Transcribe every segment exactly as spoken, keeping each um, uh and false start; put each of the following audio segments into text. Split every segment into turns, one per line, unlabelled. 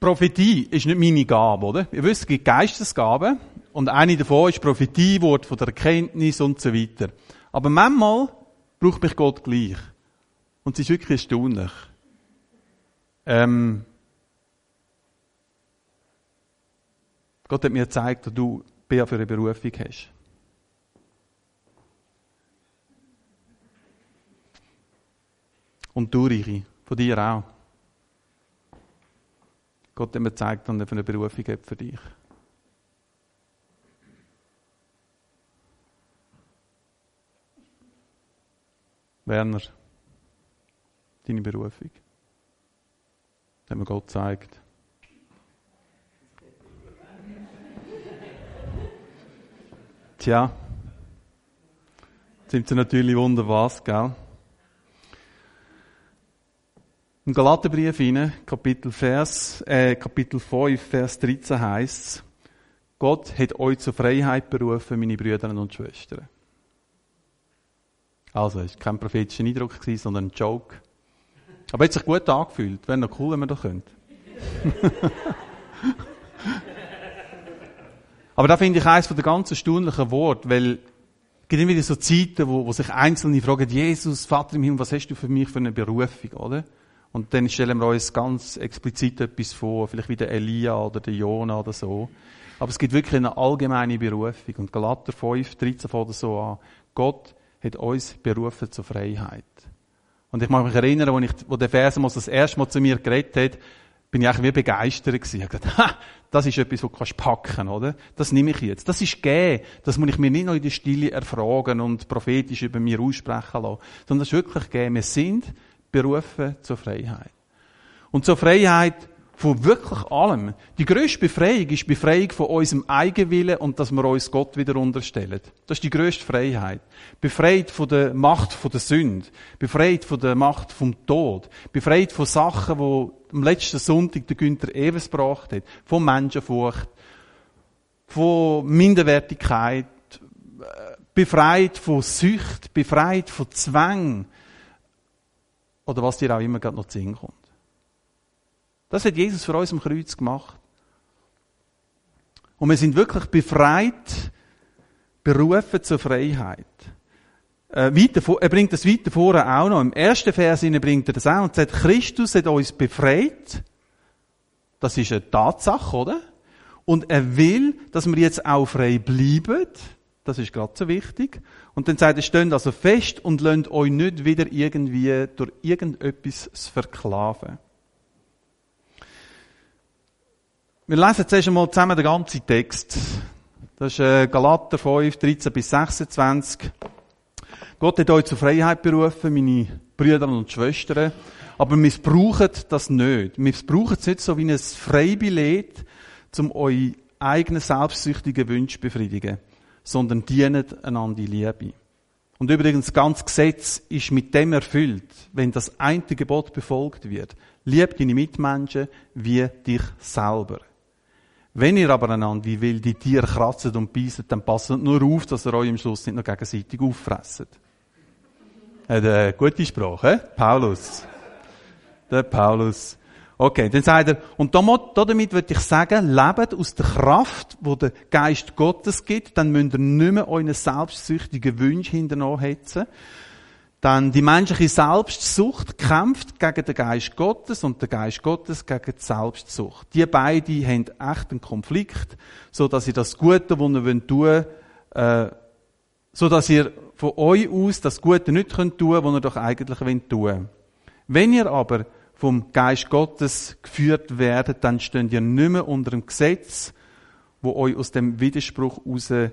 Prophetie ist nicht meine Gabe, oder? Ihr wisst, es gibt Geistesgaben und eine davon ist Prophetie, Wort von der Erkenntnis und so weiter. Aber manchmal braucht mich Gott gleich. Und es ist wirklich erstaunlich. Ähm, Gott hat mir gezeigt, dass du Bea für eine Berufung hast. Und du, Richi, von dir auch. Gott hat mir gezeigt, dass er eine Berufung hat für dich. Werner, deine Berufung. Das hat mir Gott gezeigt. Tja, jetzt sind sie natürlich wunder was, gell? Im Galaterbrief hinein, Kapitel, Vers, äh, Kapitel fünf, Vers dreizehn heisst es, Gott hat euch zur Freiheit berufen, meine Brüder und Schwestern. Also, es war kein prophetischer Eindruck, sondern ein Joke. Aber hat sich gut angefühlt. Wäre noch cool, wenn wir das könnten. Aber da finde ich eines der ganz erstaunlichen Worte, weil es gibt immer wieder so Zeiten, wo, wo sich Einzelne fragen, Jesus, Vater im Himmel, was hast du für mich für eine Berufung, oder? Und dann stellen wir uns ganz explizit etwas vor, vielleicht wie der Elia oder der Jona oder so. Aber es gibt wirklich eine allgemeine Berufung. Und Galater fünf, dreizehn fängt so an. Gott hat uns berufen zur Freiheit. Und ich mag mich erinnern, als ich, wo der Vers das erste Mal zu mir geredet hat, bin ich eigentlich wie begeistert gewesen. Ich habe gedacht, ha, das ist etwas, was du kannst packen, oder? Das nehme ich jetzt. Das ist gegeben. Das muss ich mir nicht noch in der Stille erfragen und prophetisch über mir aussprechen lassen. Sondern das ist wirklich gegeben. Wir sind berufen zur Freiheit. Und zur Freiheit von wirklich allem. Die grösste Befreiung ist die Befreiung von unserem Eigenwillen und dass wir uns Gott wieder unterstellen. Das ist die grösste Freiheit. Befreit von der Macht von der Sünde. Befreit von der Macht vom Tod. Befreit von Sachen, die am letzten Sonntag der Günther Ewes gebracht hat. Von Menschenfurcht. Von Minderwertigkeit. Befreit von Sucht. Befreit von Zwang. Oder was dir auch immer gerade noch zu Sinn kommt. Das hat Jesus für uns am Kreuz gemacht. Und wir sind wirklich befreit, berufen zur Freiheit. Äh, weiter, er bringt das weiter vorne auch noch. Im ersten Vers bringt er das auch und sagt, Christus hat uns befreit. Das ist eine Tatsache, oder? Und er will, dass wir jetzt auch frei bleiben. Das ist gerade so wichtig. Und dann sagt er, steht also fest und lasst euch nicht wieder irgendwie durch irgendetwas verklaven. Wir lesen zuerst einmal zusammen den ganzen Text. Das ist Galater fünf, dreizehn bis sechsundzwanzig. Gott hat euch zur Freiheit berufen, meine Brüder und Schwestern. Aber wir missbrauchen das nicht. Wir missbrauchen es nicht so wie ein Freibillett, um eure eigenen selbstsüchtigen Wünsche zu befriedigen, sondern dient einander in Liebe. Und übrigens, das ganze Gesetz ist mit dem erfüllt, wenn das eine Gebot befolgt wird. Lieb deine Mitmenschen wie dich selber. Wenn ihr aber einander wie wilde Tiere kratzt und beisset, dann passt nur auf, dass ihr euch am Schluss nicht noch gegenseitig auffresst. Hat eine gute Sprache, he? Paulus. Der Paulus. Okay, dann sagt er, und damit würde ich sagen, lebt aus der Kraft, die der Geist Gottes gibt, dann müsst ihr nicht mehr euren selbstsüchtigen Wunsch hinterher hetzen. Dann die menschliche Selbstsucht kämpft gegen den Geist Gottes und der Geist Gottes gegen die Selbstsucht. Die beiden haben echt einen Konflikt, so dass ihr das Gute, was ihr tun wollt, äh, so dass ihr von euch aus das Gute nicht könnt tun, was ihr doch eigentlich tun wollt. Wenn ihr aber vom Geist Gottes geführt werdet, dann steht ihr nicht mehr unter dem Gesetz, wo euch aus dem Widerspruch raus, äh,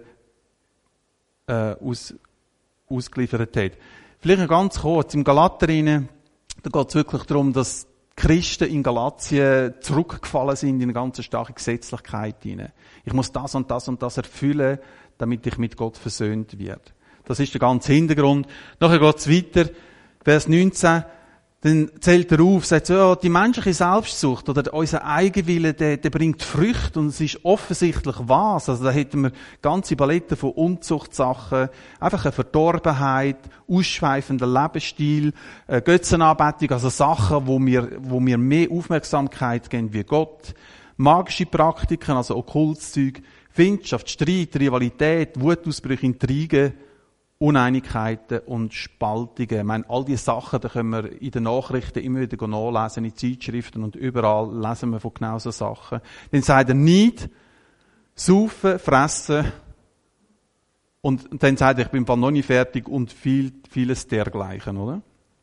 aus, ausgeliefert hat. Vielleicht noch ganz kurz, im Galater rein, da geht es wirklich darum, dass die Christen in Galatien zurückgefallen sind in eine ganz starke Gesetzlichkeit hinein. Ich muss das und das und das erfüllen, damit ich mit Gott versöhnt werde. Das ist der ganze Hintergrund. Nachher geht es weiter, Vers neunzehn. Dann zählt er auf, sagt so, ja, die menschliche Selbstsucht oder unser Eigenwille, der, der bringt Früchte und es ist offensichtlich was. Also da hätten wir ganze Paletten von Unzuchtsachen, einfach eine Verdorbenheit, ausschweifender Lebensstil, äh, Götzenanbetung, also Sachen, wo mir, wo mir mehr Aufmerksamkeit geben wie Gott, magische Praktiken, also Okkultzeug, Findschaft, Streit, Rivalität, Wutausbrüche, Intrigen, Uneinigkeiten und Spaltungen. Ich meine, all diese Sachen, da können wir in den Nachrichten immer wieder nachlesen, in Zeitschriften und überall lesen wir von genau so Sachen. Dann sagt er nicht, saufen, fressen und dann sagt er, ich bin noch nicht fertig und viel, vieles dergleichen, oder?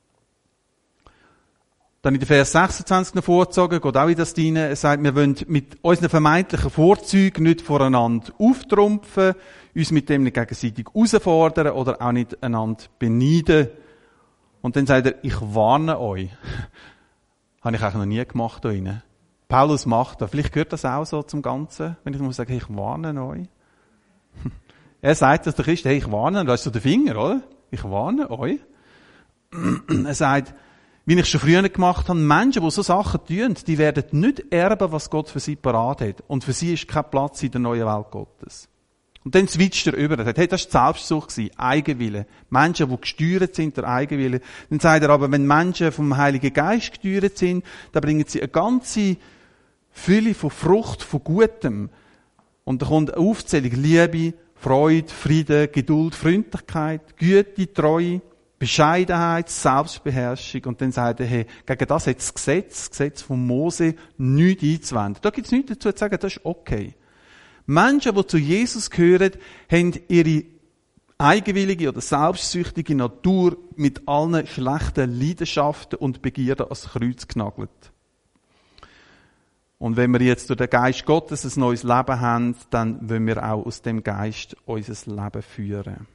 Dann in den Vers sechsundzwanzig noch vorgezogen, geht auch in das rein, er sagt, wir wollen mit unseren vermeintlichen Vorzügen nicht voreinander auftrumpfen, uns mit dem nicht gegenseitig herausfordern oder auch nicht einander beneiden. Und dann sagt er, ich warne euch. Habe ich eigentlich noch nie gemacht da drinnen. Paulus macht das. Vielleicht gehört das auch so zum Ganzen, wenn ich muss sagen, ich warne euch. Er sagt das der Christ, hey, ich warne, das ist so der Finger, oder? Ich warne euch. Er sagt, wie ich schon früher gemacht habe, Menschen, die so Sachen tun, die werden nicht erben, was Gott für sie parat hat. Und für sie ist kein Platz in der neuen Welt Gottes. Und dann switcht er über. Er sagt, hey, das war die Selbstsucht gewesen, Eigenwille. Menschen, die gesteuert sind, der Eigenwille. Dann sagt er aber, wenn Menschen vom Heiligen Geist gesteuert sind, dann bringen sie eine ganze Fülle von Frucht, von Gutem. Und da kommt eine Aufzählung, Liebe, Freude, Frieden, Geduld, Freundlichkeit, Güte, Treue, Bescheidenheit, Selbstbeherrschung. Und dann sagt er, hey, gegen das hat das Gesetz, das Gesetz von Mose, nichts einzuwenden. Da gibt es nichts dazu zu sagen, das ist okay. Menschen, die zu Jesus gehören, haben ihre eigenwillige oder selbstsüchtige Natur mit allen schlechten Leidenschaften und Begierden ans Kreuz genagelt. Und wenn wir jetzt durch den Geist Gottes ein neues Leben haben, dann wollen wir auch aus dem Geist unser Leben führen.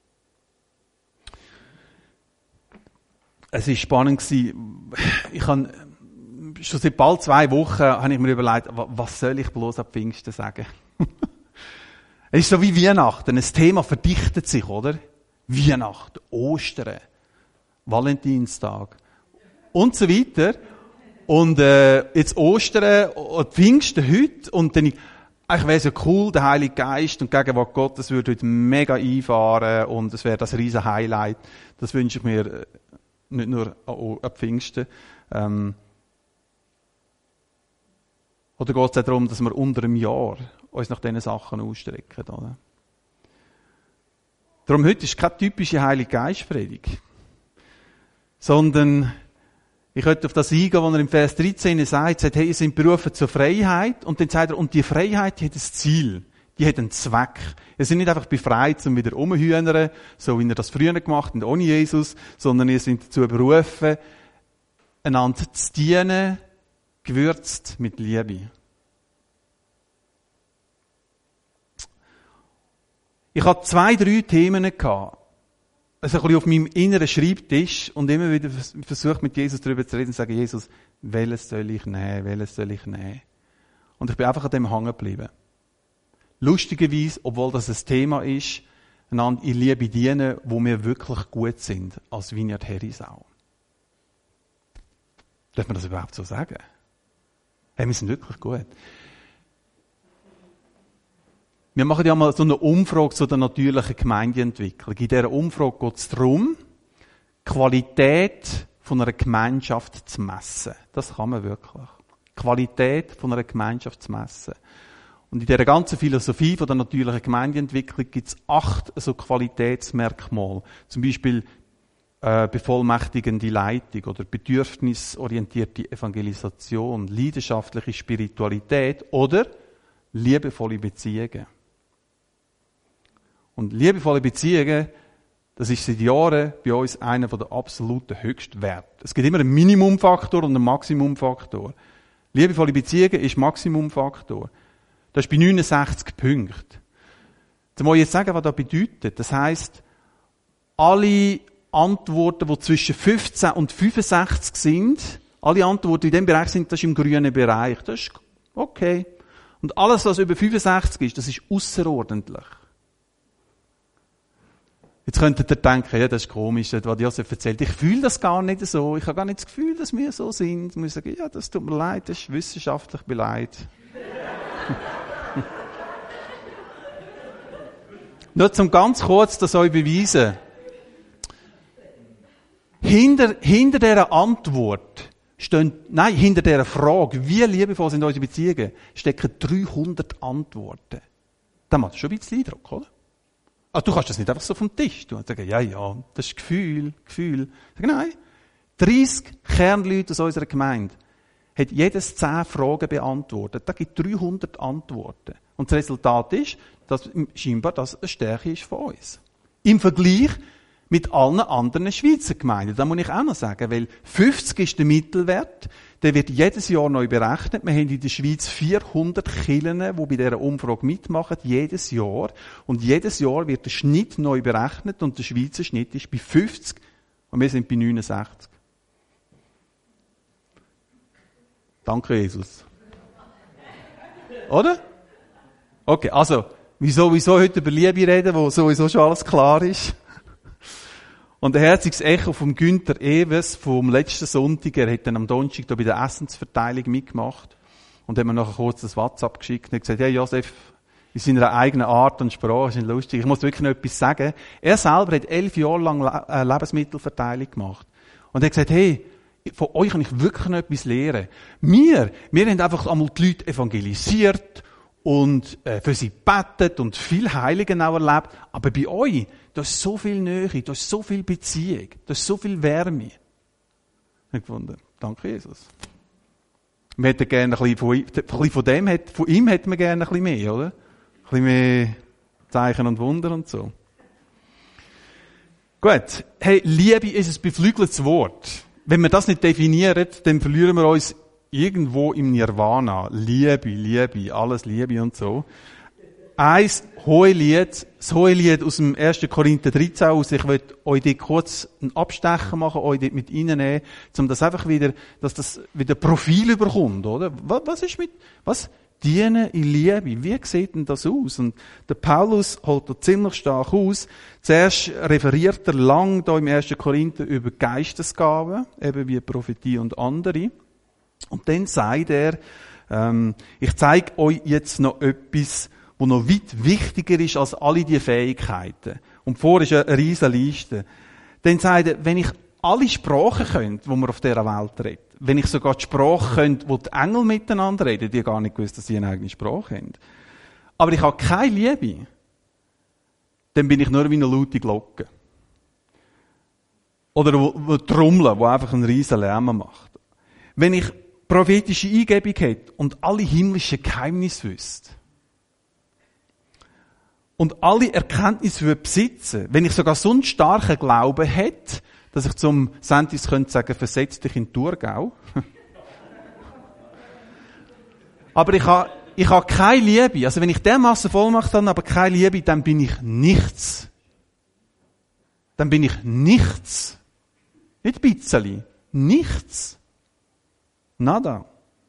Es war spannend. Ich habe schon seit bald zwei Wochen habe ich mir überlegt, was soll ich bloß ab Pfingsten sagen? Es ist so wie Weihnachten. Ein Thema verdichtet sich, oder? Weihnachten, Ostern, Valentinstag und so weiter. Und äh, jetzt Ostern und Pfingsten heute. Und dann, eigentlich wäre es ja cool, der Heilige Geist und die Gegenwart Gottes würde heute mega einfahren und es wäre das riesen Highlight. Das wünsche ich mir nicht nur an, an Pfingsten. Ähm, oder geht es auch darum, dass wir unter einem Jahr uns nach diesen Sachen ausstrecken, oder? Darum heute ist keine typische Heilige Geist-Predigt. Sondern, ich könnte auf das eingehen, was er im Vers dreizehn sagt, sagt, hey, ihr seid berufen zur Freiheit. Und dann sagt er, und die Freiheit, die hat ein Ziel. Die hat einen Zweck. Ihr seid nicht einfach befreit, um wieder rumzuhühnern, so wie ihr das früher gemacht habt, ohne Jesus, sondern ihr seid dazu berufen, einander zu dienen, gewürzt mit Liebe. Ich hatte zwei, drei Themen gehabt. Also ein bisschen auf meinem inneren Schreibtisch und immer wieder versucht, mit Jesus darüber zu reden und zu sagen, Jesus, welches soll ich nehmen, welches soll ich nehmen? Und ich bin einfach an dem hängen geblieben. Lustigerweise, obwohl das ein Thema ist, einander in Liebe dienen, wo wir wirklich gut sind, als Vineyard Herisau. Darf man das überhaupt so sagen? Hey, wir sind wirklich gut. Wir machen ja mal so eine Umfrage zu der natürlichen Gemeindeentwicklung. In dieser Umfrage geht es darum, die Qualität von einer Gemeinschaft zu messen. Das kann man wirklich. Die Qualität von einer Gemeinschaft zu messen. Und in dieser ganzen Philosophie von der natürlichen Gemeindeentwicklung gibt es acht so Qualitätsmerkmale. Zum Beispiel äh, bevollmächtigende Leitung oder bedürfnisorientierte Evangelisation, leidenschaftliche Spiritualität oder liebevolle Beziehungen. Und liebevolle Beziehungen, das ist seit Jahren bei uns einer der absoluten Höchstwerte. Es gibt immer einen Minimumfaktor und einen Maximumfaktor. Liebevolle Beziehungen ist Maximumfaktor. Das ist bei neunundsechzig Punkten. Jetzt muss ich jetzt sagen, was das bedeutet. Das heisst, alle Antworten, die zwischen fünfzehn und fünfundsechzig sind, alle Antworten, die in diesem Bereich sind, das ist im grünen Bereich. Das ist okay. Und alles, was über fünfundsechzig ist, das ist ausserordentlich. Jetzt könntet ihr denken, ja, das ist komisch, was Josef erzählt. Ich fühle das gar nicht so. Ich habe gar nicht das Gefühl, dass wir so sind. Ich muss sagen, ja, das tut mir leid, das ist wissenschaftlich beleidigt. Nur zum ganz kurz das euch beweisen. Hinter, hinter dieser Antwort stehen, nein, hinter dieser Frage, wie liebevoll sind unsere Beziehungen, stecken dreihundert Antworten. Da macht das schon ein bisschen Eindruck, oder? Also du kannst das nicht einfach so vom Tisch tun und sagen, ja, ja, das ist Gefühl, Gefühl. Sag, nein, dreissig Kernleute aus unserer Gemeinde hat jedes zehn Fragen beantwortet. Da gibt dreihundert Antworten. Und das Resultat ist, dass scheinbar das eine Stärke ist von uns. Im Vergleich mit allen anderen Schweizer Gemeinden. Das muss ich auch noch sagen, weil fünfzig ist der Mittelwert. Der wird jedes Jahr neu berechnet. Wir haben in der Schweiz vierhundert Kirchen, die bei dieser Umfrage mitmachen, jedes Jahr. Und jedes Jahr wird der Schnitt neu berechnet und der Schweizer Schnitt ist bei fünfzig und wir sind bei neunundsechzig. Danke, Jesus. Oder? Okay, also, wieso, wieso heute über Liebe reden, wo sowieso schon alles klar ist? Und ein herziges Echo vom Günther Ewes vom letzten Sonntag, er hat dann am Donnerstag da bei der Essensverteilung mitgemacht und hat mir nachher kurz das WhatsApp geschickt und hat gesagt, hey Josef, in seiner eigenen Art und Sprache, ist nicht lustig, ich muss wirklich noch etwas sagen. Er selber hat elf Jahre lang Le- Lebensmittelverteilung gemacht und er hat gesagt, hey, von euch kann ich wirklich noch etwas lernen. Wir, wir haben einfach einmal die Leute evangelisiert und äh, für sie gebetet und viel Heiligen auch erlebt. Aber bei euch, da ist so viel Nähe, da ist so viel Beziehung, da ist so viel Wärme. Ich habe gefunden, danke Jesus. Wir hätten gerne ein bisschen von, ein bisschen von dem, von ihm hätten wir gerne ein bisschen mehr, oder? Ein bisschen mehr Zeichen und Wunder und so. Gut. Hey, Liebe ist ein beflügeltes Wort. Wenn wir das nicht definieren, dann verlieren wir uns irgendwo im Nirvana. Liebe, Liebe, alles Liebe und so. Eins Hohelied, das Hohelied aus dem ersten Korinther dreizehn aus. Ich will euch dort kurz einen Abstecher machen, euch dort mit reinnehmen, um das einfach wieder, dass das wieder Profil überkommt, oder? Was ist mit, was? Dienen in Liebe. Wie sieht denn das aus? Und der Paulus holt da ziemlich stark aus. Zuerst referiert er lang da im ersten Korinther über Geistesgaben, eben wie Prophetie und andere. Und dann sagt er, ähm, ich zeige euch jetzt noch etwas, was noch weit wichtiger ist als alle diese Fähigkeiten. Und vor ist eine riesige Liste. Dann sagt er, wenn ich alle Sprachen könnte, die man auf dieser Welt redet, wenn ich sogar die Sprache könnte, wo die Engel miteinander reden, die haben gar nicht gewusst, dass sie eine eigene Sprache haben. Aber ich habe keine Liebe, dann bin ich nur wie eine laute Glocke. Oder eine Trommel, die einfach einen riesen Lärm macht. Wenn ich prophetische Eingebung hätte und alle himmlischen Geheimnisse wüsste und alle Erkenntnisse würde besitzen, wenn ich sogar so einen starken Glauben hätte, dass ich zum Sentis könnte sagen, versetz dich in Thurgau. Aber ich habe, ich habe keine Liebe. Also wenn ich dermassen Vollmacht habe, aber keine Liebe, dann bin ich nichts. Dann bin ich nichts. Nicht ein bisschen. Nichts. Nada.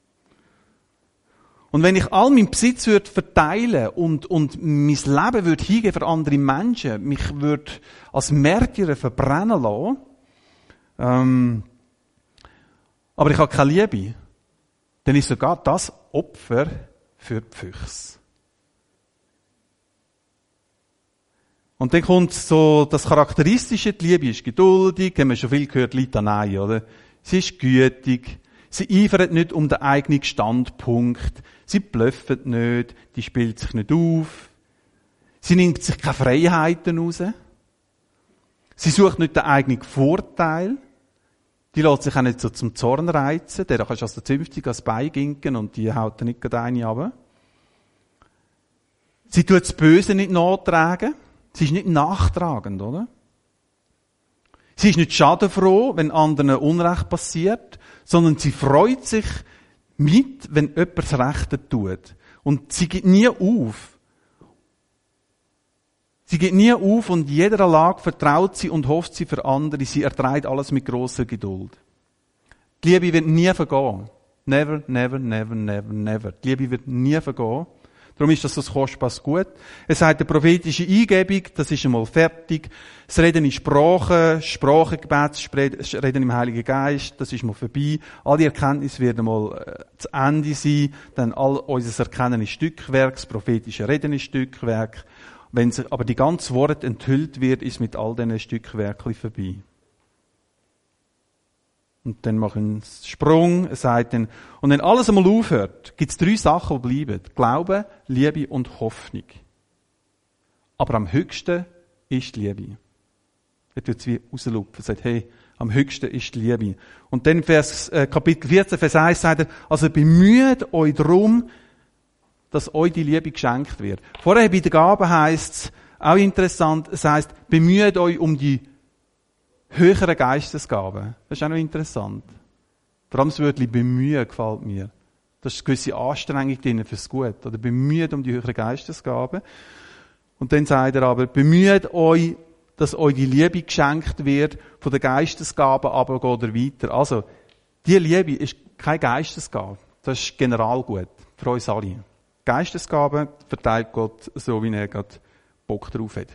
Und wenn ich all meinen Besitz würde verteilen und, und mein Leben würde hingeben für andere Menschen, mich würde als Märtyrer verbrennen lassen, ähm, aber ich habe keine Liebe, dann ist sogar das Opfer für die Füchse. Und dann kommt so das Charakteristische, die Liebe ist geduldig, haben wir schon viel gehört, Litanei, oder? Sie ist gütig, sie eifert nicht um den eigenen Standpunkt, sie blöffet nicht, die spielt sich nicht auf, sie nimmt sich keine Freiheiten raus, sie sucht nicht den eigenen Vorteil, die lässt sich auch nicht so zum Zorn reizen, der kannst du also zünftig ans Bein ginken und die haut dann nicht gerade eine runter. Sie tut das Böse nicht nachtragen, sie ist nicht nachtragend, oder? Sie ist nicht schadenfroh, wenn anderen Unrecht passiert, sondern sie freut sich mit, wenn jemand das Rechte tut. Und sie gibt nie auf. Sie geht nie auf und in jeder Lage vertraut sie und hofft sie für andere. Sie erträgt alles mit grosser Geduld. Die Liebe wird nie vergehen. Never, never, never, never, never. Die Liebe wird nie vergehen. Darum ist das so ein kostbares Gut. Es sagt, eine prophetische Eingebung, das ist einmal fertig. Das Reden in Sprachen, Sprachengebet, das Reden im Heiligen Geist, das ist mal vorbei. Alle Erkenntnis werden mal äh, zu Ende sein. Dann all unser Erkennen ist Stückwerk, das prophetische Reden ist Stückwerk. Wenn sich aber die ganze Wort enthüllt wird, ist mit all diesen Stückwerken vorbei. Und dann mache ich einen Sprung, er sagt dann, und wenn alles einmal aufhört, gibt es drei Sachen, die bleiben. Glaube, Liebe und Hoffnung. Aber am höchsten ist die Liebe. Er tut es wie rauslupfen, er sagt, hey, am höchsten ist die Liebe. Und dann Vers, äh, Kapitel vierzehn, Vers eins sagt er, also bemüht euch darum, dass euch die Liebe geschenkt wird. Vorher bei der Gabe heisst es, auch interessant, es heisst, bemüht euch um die höhere Geistesgaben. Das ist auch noch interessant. Vor allem das Wörtchen bemühen gefällt mir. Das ist eine gewisse Anstrengung drin fürs Gut. Oder bemüht um die höhere Geistesgaben. Und dann sagt er aber, bemüht euch, dass euch die Liebe geschenkt wird, von der Geistesgaben aber geht er weiter. Also, die Liebe ist keine Geistesgabe. Das ist Generalgut. Für uns alle. Geistesgaben verteilt Gott so, wie er gerade Bock drauf hat.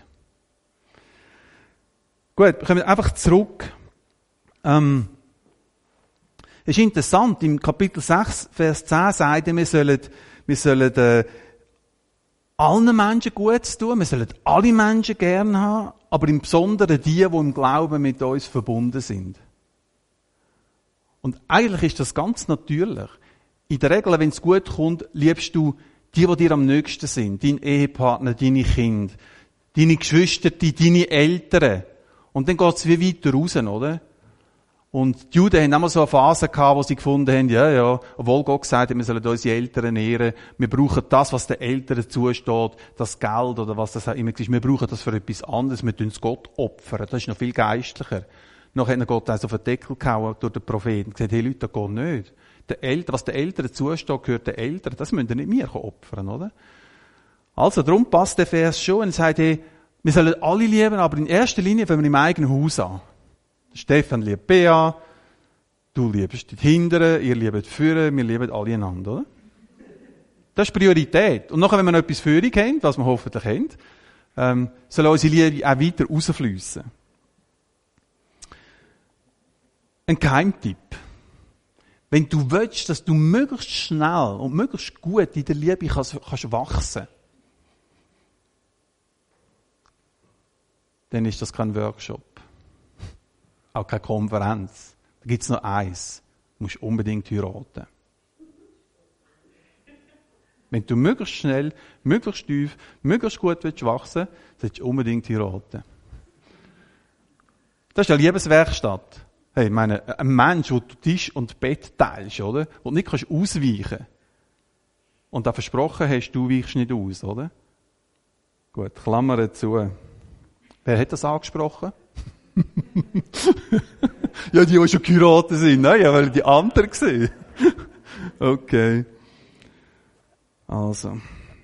Gut, wir kommen einfach zurück. Ähm, es ist interessant, im Kapitel sechs, Vers zehn sagt er, wir sollen, wir sollen äh, allen Menschen Gutes tun, wir sollen alle Menschen gern haben, aber im Besonderen die, die im Glauben mit uns verbunden sind. Und eigentlich ist das ganz natürlich. In der Regel, wenn es gut kommt, liebst du die, die dir am nächsten sind, dein Ehepartner, deine Kinder, deine Geschwister, deine Eltern. Und dann geht's wie weiter raus, oder? Und die Juden haben immer so eine Phase gehabt, wo sie gefunden haben, ja, ja, obwohl Gott gesagt hat, wir sollen unsere Eltern ehren, wir brauchen das, was den Eltern zusteht, das Geld oder was das auch immer ist, wir brauchen das für etwas anderes, wir tun es Gott opfern, das ist noch viel geistlicher. Nachher hat Gott also auf den Deckel gehauen durch den Propheten und gesagt, hey Leute, das geht nicht. Den Eltern, was den Eltern zusteht, gehört den Eltern, das müsst ihr nicht mir opfern, oder? Also, darum passt der Vers schon und sagt, hey, wir sollen alle lieben, aber in erster Linie fangen wir im eigenen Haus an. Stefan liebt Bea, du liebst die Hinteren, ihr liebt die Führer, wir lieben alle einander, oder? Das ist Priorität. Und nachher, wenn wir noch etwas Führung haben, was wir hoffentlich haben, ähm, soll unsere Liebe auch weiter rausfliessen. Ein Geheimtipp. Wenn du willst, dass du möglichst schnell und möglichst gut in der Liebe kannst, kannst wachsen, dann ist das kein Workshop. Auch keine Konferenz. Da gibt es noch eins. Du musst unbedingt heiraten. Wenn du möglichst schnell, möglichst tief, möglichst gut willst wachsen, solltest du unbedingt heiraten. Das ist eine Liebeswerkstatt. Hey, ich meine, ein Mensch, wo du Tisch und Bett teilst, oder? Und nicht kannst ausweichen. Und da versprochen hast, du weichst nicht aus, oder? Gut, Klammer zu. Wer hat das angesprochen? Ja, die, die schon geheiratet sind. Nein, ja, weil die anderen gesehen. Okay. Also.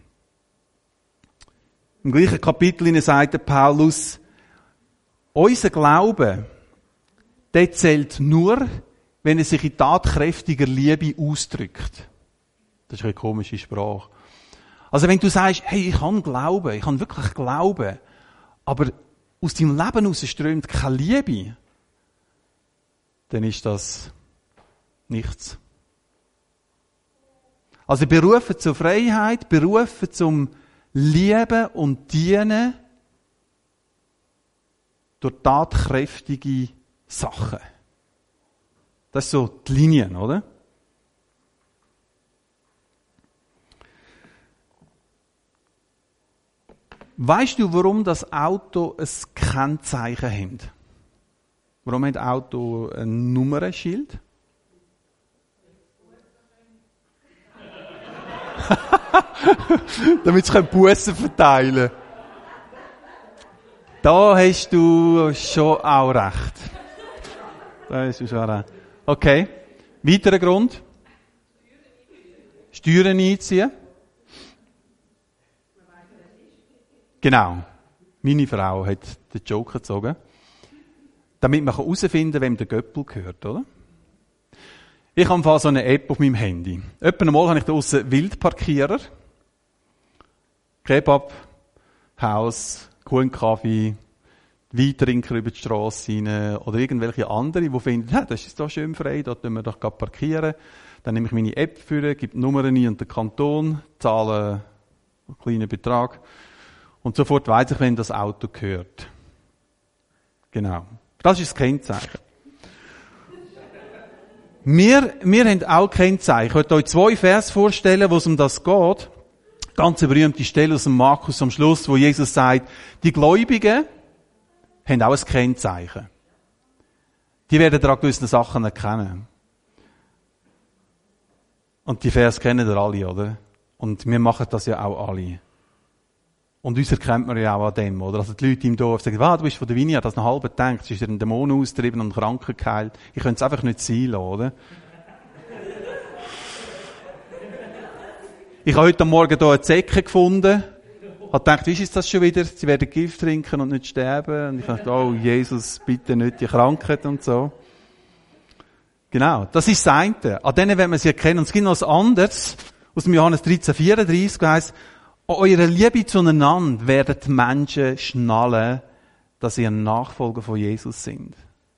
Im gleichen Kapitel sagt der Paulus, unser Glaube, der zählt nur, wenn er sich in tatkräftiger Liebe ausdrückt. Das ist eine komische Sprache. Also wenn du sagst, hey, ich kann Glauben, ich kann wirklich Glauben, aber aus deinem Leben heraus strömt keine Liebe, dann ist das nichts. Also berufen zur Freiheit, berufen zum Lieben und Dienen durch tatkräftige Sachen. Das ist so die Linie, oder? Weißt du, warum das Auto ein Kennzeichen hat? Warum hat das Auto ein Nummernschild? Damit sie Bussen verteilen können. Da hast du schon auch recht. Da hast du schon recht. Okay. Weiterer Grund? Steuern einziehen. Genau. Meine Frau hat den Joker gezogen. Damit man herausfinden kann, wem der Göppel gehört, oder? Ich habe so eine App auf meinem Handy. Etwa einmal habe ich draussen Wildparkierer. Kebab, Haus, Kuchenkaffee, Weintrinker über die Strasse rein oder irgendwelche andere, die finden, ja, das ist doch schön frei, da können wir doch parkieren. Dann nehme ich meine App für, gebe die Nummern ein und den Kanton, zahle einen kleinen Betrag und sofort weiss ich, wenn das Auto gehört. Genau. Das ist das Kennzeichen. Wir, wir haben auch Kennzeichen. Ich möchte euch zwei Vers vorstellen, wo es um das geht. Ganz eine berühmte Stelle aus dem Markus am Schluss, wo Jesus sagt, die Gläubigen haben auch ein Kennzeichen. Die werden daran gewisse Sachen erkennen. Und die Vers kennen ihr alle, oder? Und wir machen das ja auch alle. Und uns erkennt man ja auch an dem, oder? Also die Leute im Dorf sagen, ah, du bist von der Vinia, das noch halb gedacht, es ist dir ein Dämon austrieben und Kranken geheilt. Ich könnte es einfach nicht sein lassen, oder? Ich habe heute Morgen hier eine Zecke gefunden. Ich habe gedacht, wie ist das schon wieder? Sie werden Gift trinken und nicht sterben. Und ich dachte, oh Jesus, bitte nicht die Krankheit und so. Genau, das ist das eine. An denen werden wir sie erkennen. Und es gibt noch etwas anderes. Aus dem Johannes dreizehn vierunddreißig heisst, an eurer Liebe zueinander werden die Menschen schnallen, dass sie ein Nachfolger von Jesus sind.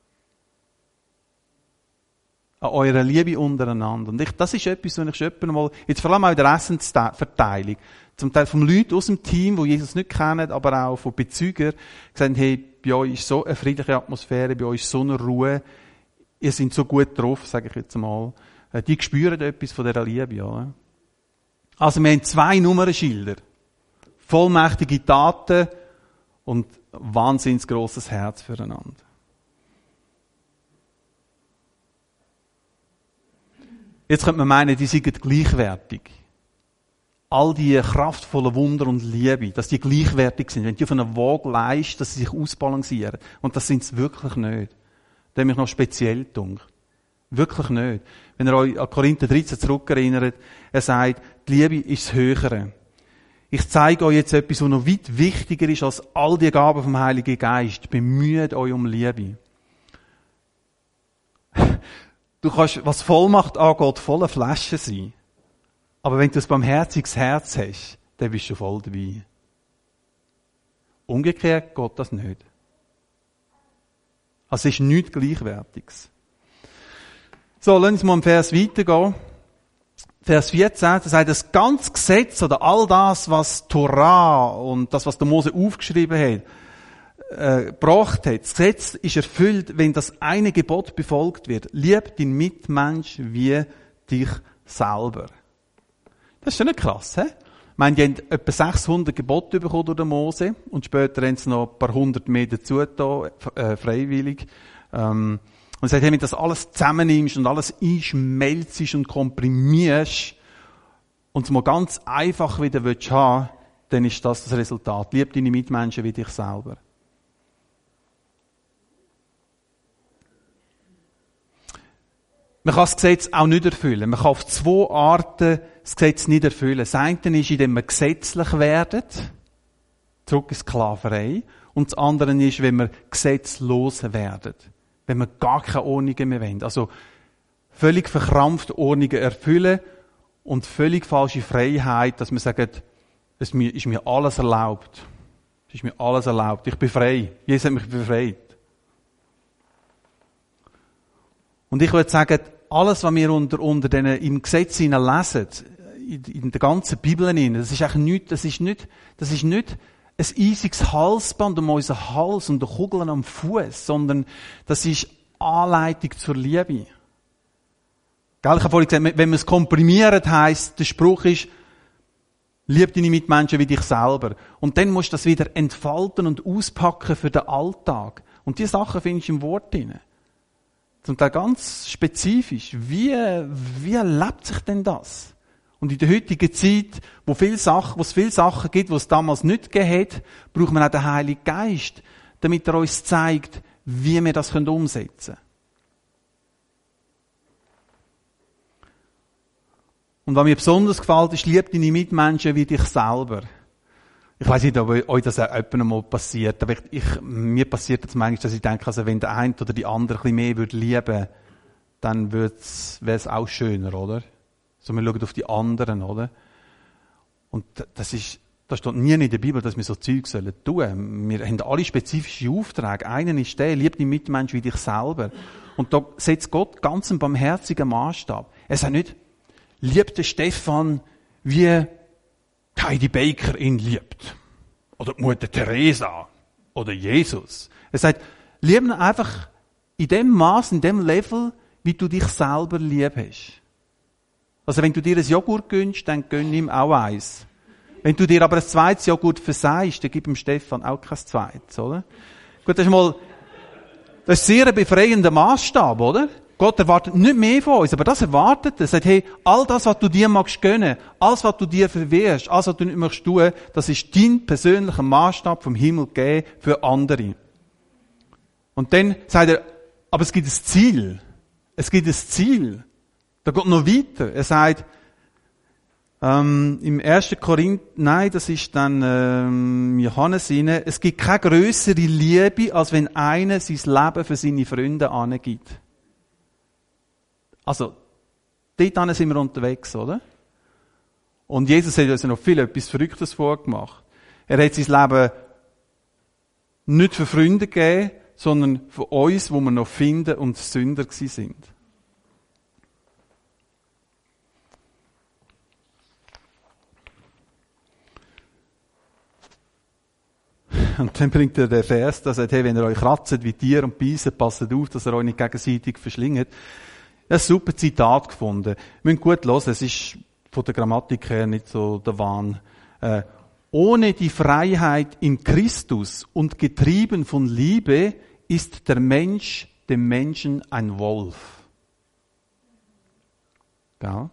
An eurer Liebe untereinander. Und ich, das ist etwas, was ich schon einmal, jetzt vor allem auch in der Essensverteilung, zum Teil von Leuten aus dem Team, die Jesus nicht kennen, aber auch von Bezeugern, gesagt, hey, bei euch ist so eine friedliche Atmosphäre, bei euch ist so eine Ruhe, ihr seid so gut drauf, sage ich jetzt mal. Die spüren etwas von dieser Liebe, ja. Also wir haben zwei Nummernschilder. Vollmächtige Taten und wahnsinnig grosses Herz füreinander. Jetzt könnte man meinen, die sind gleichwertig. All die kraftvollen Wunder und Liebe, dass die gleichwertig sind. Wenn die auf einer Waage leisten, dass sie sich ausbalancieren. Und das sind sie wirklich nicht. Das hat mich noch speziell gedacht. Wirklich nicht. Wenn ihr euch an Korinther dreizehn zurückerinnert, er sagt, die Liebe ist das Höhere. Ich zeige euch jetzt etwas, was noch weit wichtiger ist als all die Gaben vom Heiligen Geist. Bemüht euch um Liebe. Du kannst, was Vollmacht angeht, voller Flaschen sein. Aber wenn du ein barmherziges Herz hast, dann bist du voll dabei. Umgekehrt geht das nicht. Also es ist nichts Gleichwertiges. So, lassen wir mal im Vers weitergehen. Vers vierzehn, da sagt, das ganze Gesetz oder all das, was Torah und das, was der Mose aufgeschrieben hat, äh, gebracht hat. Das Gesetz ist erfüllt, wenn das eine Gebot befolgt wird. Lieb deinen Mitmensch wie dich selber. Das ist schon nicht krass, hä? Ich meine, die haben etwa sechshundert Gebote bekommen durch den Mose und später haben sie noch ein paar hundert mehr dazu getan, äh, freiwillig. Ähm, und sagt, hey, wenn du das alles zusammennimmst und alles einschmelzst und komprimierst und es mal ganz einfach wieder haben willst, dann ist das das Resultat. Lieb deine Mitmenschen wie dich selber. Man kann das Gesetz auch nicht erfüllen. Man kann auf zwei Arten das Gesetz nicht erfüllen. Das eine ist, indem wir gesetzlich werden, zurück in Sklaverei. Und das andere ist, wenn wir gesetzlos werden. Wenn wir gar keine Ordnungen mehr wollen. Also völlig verkrampfte Ordnungen erfüllen und völlig falsche Freiheit, dass wir sagen, es ist mir alles erlaubt. Es ist mir alles erlaubt. Ich bin frei. Jesus hat mich befreit. Und ich würde sagen, alles, was wir unter, unter den, im Gesetz lesen, in, in der ganzen Bibel, das ist eigentlich nicht, das ist nicht, das ist nicht ein eisiges Halsband um unseren Hals und eine Kugel am Fuß, sondern das ist Anleitung zur Liebe. Gell, ich habe vorhin gesagt, wenn man es komprimiert, heisst, der Spruch ist, lieb deine Mitmenschen wie dich selber. Und dann musst du das wieder entfalten und auspacken für den Alltag. Und diese Sachen findest du im Wort drin. Zum Teil ganz spezifisch. Wie, wie erlebt sich denn das? Und in der heutigen Zeit, wo viele Sachen, wo es viele Sachen gibt, die es damals nicht gegeben hat, braucht man auch den Heiligen Geist, damit er uns zeigt, wie wir das umsetzen können. Und was mir besonders gefällt, ist, lieb deine Mitmenschen wie dich selber. Ich weiss nicht, ob euch das auch jemandem mal passiert, aber ich, ich, mir passiert das manchmal, dass ich denke, also wenn der eine oder die andere ein bisschen mehr würde lieben, dann wäre es auch schöner, oder? So, wir schauen auf die anderen, oder? Und das ist, Das steht nie in der Bibel, dass wir so Zeug sollen tun. Wir haben alle spezifische Aufträge. Einen ist der, lieb deinen Mitmenschen wie dich selber. Und da setzt Gott ganz einen barmherzigen Maßstab. Er sagt nicht, lieb den Stefan, wie Heidi Baker ihn liebt. Oder die Mutter Teresa. Oder Jesus. Er sagt, lieb ihn einfach in dem Maß, in dem Level, wie du dich selber lieb hast. Also wenn du dir ein Joghurt gönnst, dann gönn ihm auch eins. Wenn du dir aber ein zweites Joghurt versagst, dann gib dem Stefan auch kein zweites, oder? Gut, das ist mal, das ist sehr ein befreiender Maßstab, oder? Gott erwartet nicht mehr von uns, aber das erwartet er. Er sagt, hey, all das, was du dir magst gönnen, alles, was du dir verwehrst, alles, was du nicht möchtest tun, das ist dein persönlicher Maßstab vom Himmel gegeben für andere. Und dann sagt er, aber es gibt ein Ziel. Es gibt ein Ziel. Da geht noch weiter. Er sagt, ähm, im ersten Korinther, nein, das ist dann ähm, Johannes inne, es gibt keine grössere Liebe, als wenn einer sein Leben für seine Freunde angibt. Also, dort sind wir unterwegs, oder? Und Jesus hat uns ja noch viel etwas Verrücktes vorgemacht. Er hat sein Leben nicht für Freunde gegeben, sondern für uns, wo wir noch finden und Sünder gewesen sind. Und dann bringt er den Vers, der sagt, hey, wenn ihr euch kratzt wie Tiere und beißt, passt auf, dass ihr euch nicht gegenseitig verschlingt. Ich habe ein super Zitat gefunden. Wir müssen gut hören, es ist von der Grammatik her nicht so der Wahn. Äh, ohne die Freiheit in Christus und getrieben von Liebe ist der Mensch dem Menschen ein Wolf. Ja.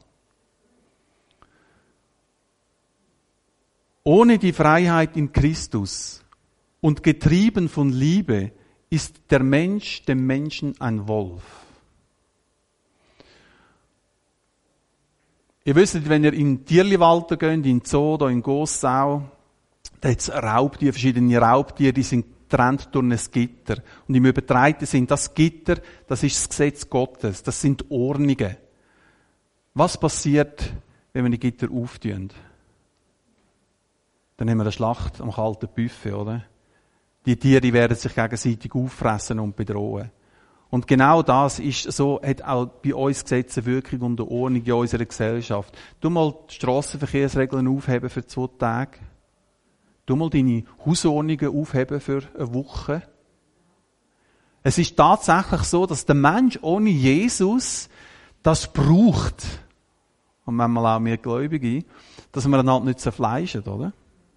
Ohne die Freiheit in Christus und getrieben von Liebe ist der Mensch dem Menschen ein Wolf. Ihr wisst, wenn ihr in den Tierliwald geht, in den Zoo, da in Gossau, da hat es Raubtiere, verschiedene Raubtiere, die sind getrennt durch ein Gitter. Und im Übertreiten sind das Gitter, das ist das Gesetz Gottes, das sind Ordnungen. Was passiert, wenn wir die Gitter auftun? Dann haben wir eine Schlacht am kalten Buffet, oder? Die Tiere werden sich gegenseitig auffressen und bedrohen. Und genau das ist so, hat auch bei uns Gesetze Wirkung und eine Ordnung in unserer Gesellschaft. Du mal die Strassenverkehrsregeln aufheben für zwei Tage. Du mal deine Hausordnungen aufheben für eine Woche. Es ist tatsächlich so, dass der Mensch ohne Jesus das braucht. Und manchmal auch wir Gläubige, dass wir dann halt nicht zerfleischen, oder?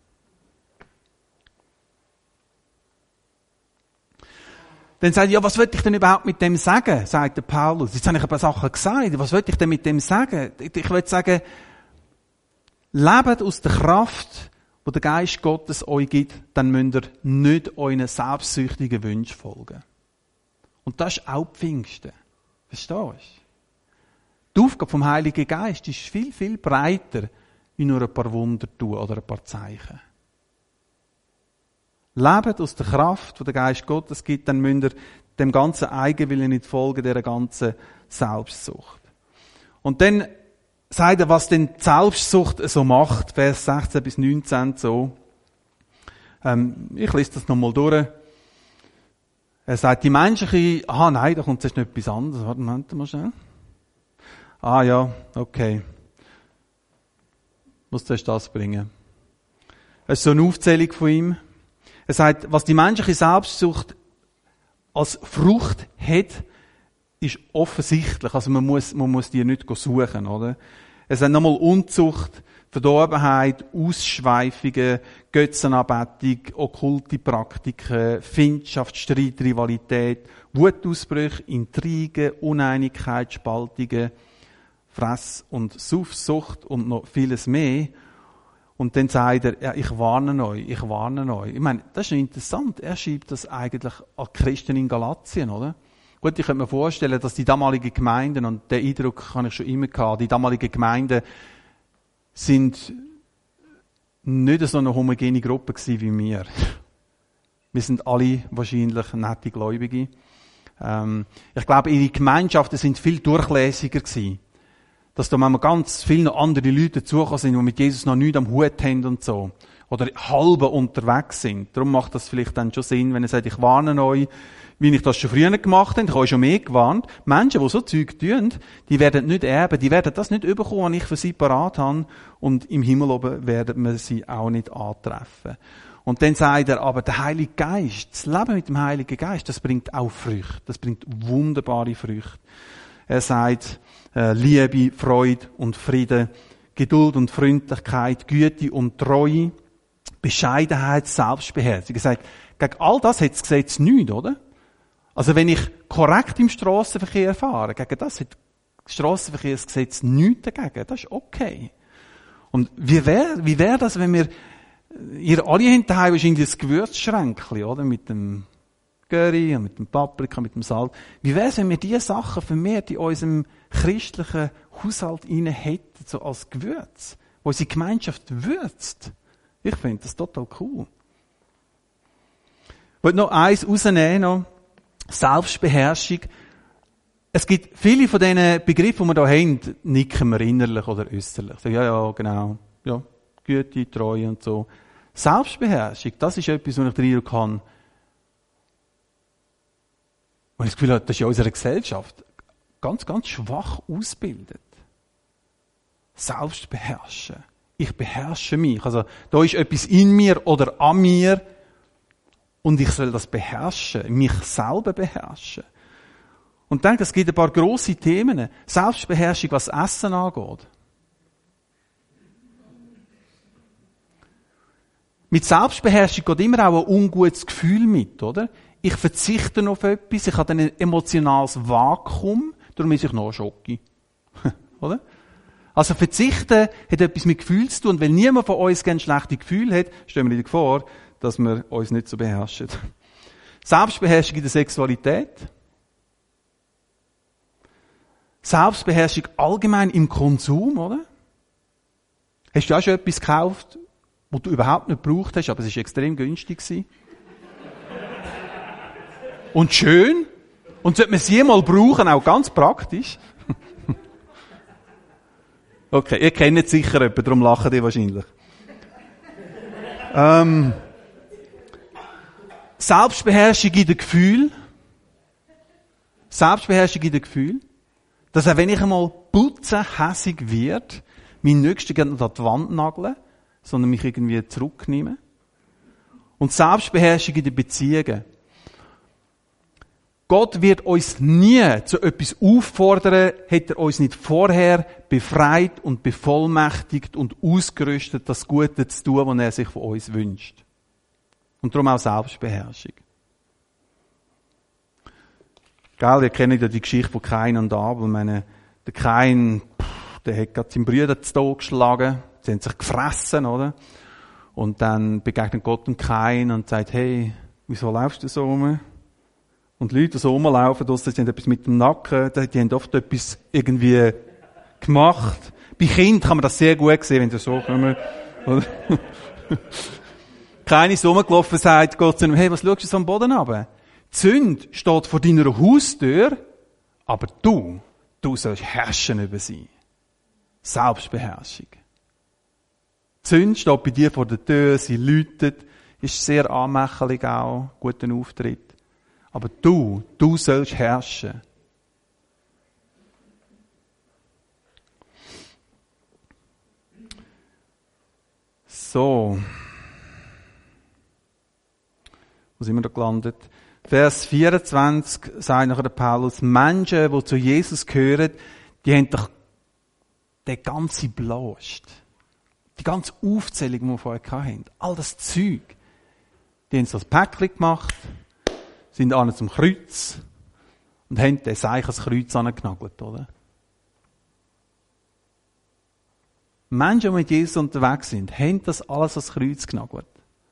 Dann sagt er, ja, was wollte ich denn überhaupt mit dem sagen, sagt der Paulus. Jetzt habe ich ein paar Sachen gesagt. Was wollte ich denn mit dem sagen? Ich wollte sagen, lebt aus der Kraft, die der Geist Gottes euch gibt, dann müsst ihr nicht euren selbstsüchtigen Wünschen folgen. Und das ist auch Pfingsten. Verstehst du? Die Aufgabe vom Heiligen Geist ist viel, viel breiter, wie nur ein paar Wunder tun oder ein paar Zeichen. Lebt aus der Kraft, die der Geist Gottes gibt, dann müsst ihr dem ganzen Eigenwillen nicht folgen, dieser ganzen Selbstsucht. Und dann sagt er, was denn die Selbstsucht so macht, Vers sechzehn bis neunzehn so. Ähm, ich lese das nochmal durch. Er sagt, die menschliche, ah nein, da kommt jetzt noch etwas anderes. Warte, Moment mal schnell. Ah ja, okay. Ich muss zuerst das bringen. Es ist so eine Aufzählung von ihm. Er sagt, was die menschliche Selbstsucht als Frucht hat, ist offensichtlich. Also man muss, man muss die nicht suchen, oder? Er sagt nochmal Unzucht, Verdorbenheit, Ausschweifungen, Götzenanbetung, okkulte Praktiken, Findschaft, Streit, Rivalität, Wutausbrüche, Intrigen, Uneinigkeit, Spaltungen, Fress- und Saufsucht und noch vieles mehr. Und dann sagt er, ja, ich warne euch, ich warne euch. Ich meine, das ist interessant. Er schreibt das eigentlich an Christen in Galatien, oder? Gut, ich könnte mir vorstellen, dass die damaligen Gemeinden, und den Eindruck habe ich schon immer gehabt, die damaligen Gemeinden sind nicht so eine homogene Gruppe gewesen wie wir. Wir sind alle wahrscheinlich nette Gläubige. Ähm, ich glaube, ihre Gemeinschaften sind viel durchlässiger gewesen. Dass da manchmal ganz viele andere Leute dazugekommen sind, die mit Jesus noch nichts am Hut haben und so. oder halbe unterwegs sind. Darum macht das vielleicht dann schon Sinn, wenn er sagt, ich warne euch, wie ich das schon früher gemacht habe, ich habe euch schon mehr gewarnt. Menschen, die so Zeug tun, die werden nicht erben, die werden das nicht bekommen, was ich für sie parat habe, und im Himmel oben werden wir sie auch nicht antreffen. Und dann sagt er, aber der Heilige Geist, das Leben mit dem Heiligen Geist, das bringt auch Früchte, das bringt wunderbare Früchte. Er sagt, äh, Liebe, Freude und Frieden, Geduld und Freundlichkeit, Güte und Treue, Bescheidenheit, Selbstbeherrschung. Er sagt, gegen all das hat das Gesetz nichts, oder? Also wenn ich korrekt im Strassenverkehr fahre, gegen das hat das Strassenverkehrsgesetz nichts dagegen. Das ist okay. Und wie wäre wie wär das, wenn wir, ihr alle habt daheim wahrscheinlich ein Gewürzschränkchen, oder? Mit dem Curry, mit dem Paprika, mit dem Salz. Wie wäre es, wenn wir diese Sachen vermehrt in unserem christlichen Haushalt rein hätten, so als Gewürz, wo unsere Gemeinschaft würzt? Ich finde das total cool. Ich wollte noch eins rausnehmen, noch. Selbstbeherrschung. Es gibt viele von diesen Begriffen, die wir hier haben, nicken wir innerlich oder äußerlich. So, ja, ja, genau. Ja, Güte, Treue und so. Selbstbeherrschung, das ist etwas, was ich drin kann. Und ich das Gefühl habe, das ist in unserer Gesellschaft ganz, ganz schwach ausgebildet. Selbstbeherrschen. Ich beherrsche mich. Also, da ist etwas in mir oder an mir. Und ich soll das beherrschen, mich selber beherrschen. Und ich denke, es gibt ein paar grosse Themen. Selbstbeherrschung, was Essen angeht. Mit Selbstbeherrschung geht immer auch ein ungutes Gefühl mit, oder? Ich verzichte auf etwas, ich habe ein emotionales Vakuum, darum ist ich noch Schocki. Oder? Also verzichten hat etwas mit Gefühl zu tun, weil niemand von uns ein schlechtes Gefühl hat, stellen wir dir vor, dass wir uns nicht so beherrschen. Selbstbeherrschung in der Sexualität. Selbstbeherrschung allgemein im Konsum, oder? Hast du auch schon etwas gekauft, was du überhaupt nicht gebraucht hast, aber es war extrem günstig gewesen? Und schön? Und sollte man es jemals brauchen, auch ganz praktisch? Okay, ihr kennt sicher jemanden, darum lachen die wahrscheinlich. ähm... Selbstbeherrschung in den Gefühlen. Selbstbeherrschung in den Gefühlen. Dass auch wenn ich einmal putzen, hässig wird, meinen Nächsten nicht an die Wand nageln, sondern mich irgendwie zurücknehmen. Und Selbstbeherrschung in den Beziehungen. Gott wird uns nie zu etwas auffordern, hat er uns nicht vorher befreit und bevollmächtigt und ausgerüstet, das Gute zu tun, was er sich von uns wünscht. Und darum auch Selbstbeherrschung. Gell, ihr kennt ja die Geschichte von Kain und Abel. Ich meine, der Kain, pff, der hat gerade seinen Brüder zu Tod geschlagen. Sie haben sich gefressen, oder? Und dann begegnet Gott dem Kain und sagt, hey, wieso laufst du so rum? Und die Leute, die so rumlaufen, die haben etwas mit dem Nacken, die haben oft etwas irgendwie gemacht. Bei Kindern kann man das sehr gut sehen, wenn sie so kommen. Keiner ist rumgelaufen, sagt Gott zu ihm, hey, was schaust du so am Boden runter? Die Sünde steht vor deiner Haustür, aber du, du sollst herrschen über sie. Selbstbeherrschung. Die Sünde steht bei dir vor der Tür, sie läutet, ist sehr anmächelig auch, guten Auftritt. Aber du, du sollst herrschen. So. Wo sind wir da gelandet? Vers vierundzwanzig sagt nachher der Paulus, Menschen, die zu Jesus gehören, die haben doch den ganzen Blast, die ganze Aufzählung, die wir vorher hatten, all das Zeug, die haben so ein Päckchen gemacht, sind alle zum Kreuz und haben den Seich ans Kreuz angenagelt, oder? Menschen, die mit Jesus unterwegs sind, haben das alles ans Kreuz genagelt.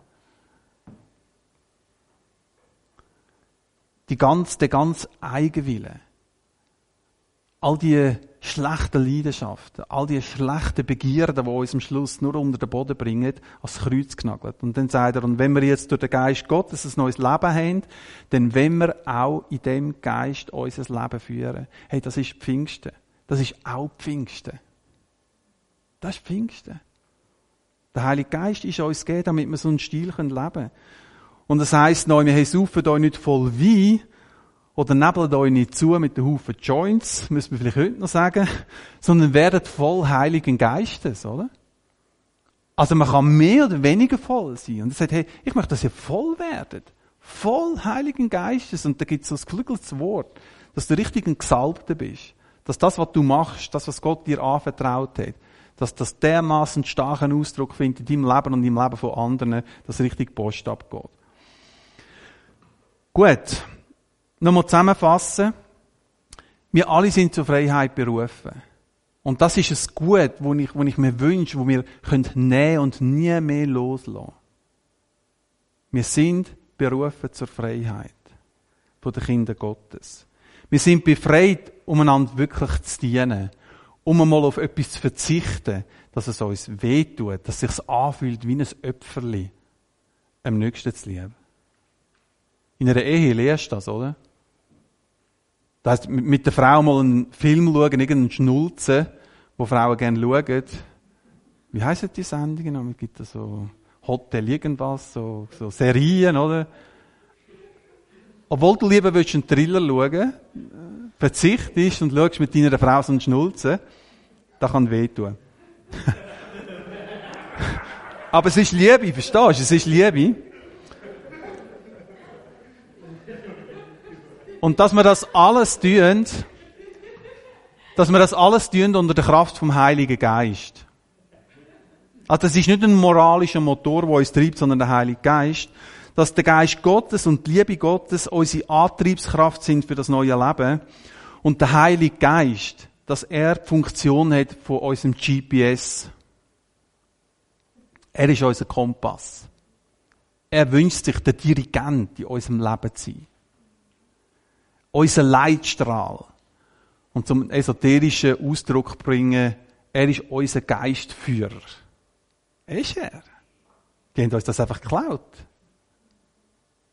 Die ganz, der ganze Eigenwille. All die schlechten Leidenschaften, all die schlechten Begierden, die uns am Schluss nur unter den Boden bringen, ans Kreuz genagelt. Und dann sagt er, und wenn wir jetzt durch den Geist Gottes ein neues Leben haben, dann wollen wir auch in dem Geist unser Leben führen. Hey, das ist Pfingsten. Das ist auch Pfingsten. Das ist Pfingsten. Der Heilige Geist ist uns gegeben, damit wir so einen Stil leben können. Und das heisst noch, wir saufen euch nicht voll Wein oder nebeln euch nicht zu mit einem Haufen Joints, müssen wir vielleicht heute noch sagen, sondern werdet voll Heiligen Geistes, oder? Also man kann mehr oder weniger voll sein. Und er sagt, hey, ich möchte, dass ihr voll werdet. Voll Heiligen Geistes. Und da gibt es so ein geflügeltes Wort, dass du richtig ein Gesalbter bist. Dass das, was du machst, das, was Gott dir anvertraut hat, dass das dermaßen starken Ausdruck findet in deinem Leben und im Leben von anderen, dass richtig Post abgeht. Gut. Nochmal zusammenfassen. Wir alle sind zur Freiheit berufen. Und das ist ein Gut, das ich, das ich mir wünsche, das wir nehmen und nie mehr loslassen. Wir sind berufen zur Freiheit von den Kindern Gottes. Wir sind befreit, um einander wirklich zu dienen. Um einmal auf etwas zu verzichten, dass es uns wehtut, dass es sich anfühlt wie ein Öpferli, am Nächsten zu lieben. In einer Ehe lernst du das, oder? Das heisst, mit der Frau mal einen Film schauen, irgendeinen Schnulzen, wo Frauen gerne schauen. Wie heissen die Sendungen? Es gibt so Hotel irgendwas, so, so Serien, oder? Obwohl du lieber willst einen Thriller schauen, verzichtest und schaust mit deiner Frau so einen Schnulzen, das kann wehtun. Aber es ist Liebe, verstehst du? Es ist Liebe. Und dass wir das alles tun, dass wir das alles tun unter der Kraft vom Heiligen Geist. Also das ist nicht ein moralischer Motor, der uns treibt, sondern der Heilige Geist. Dass der Geist Gottes und die Liebe Gottes unsere Antriebskraft sind für das neue Leben. Und der Heilige Geist, dass er die Funktion hat von unserem G P S. Er ist unser Kompass. Er wünscht sich, der Dirigent in unserem Leben zu sein. Unser Leitstrahl. Und zum esoterischen Ausdruck bringen, er ist unser Geistführer. Er ist er. Die haben uns das einfach geklaut.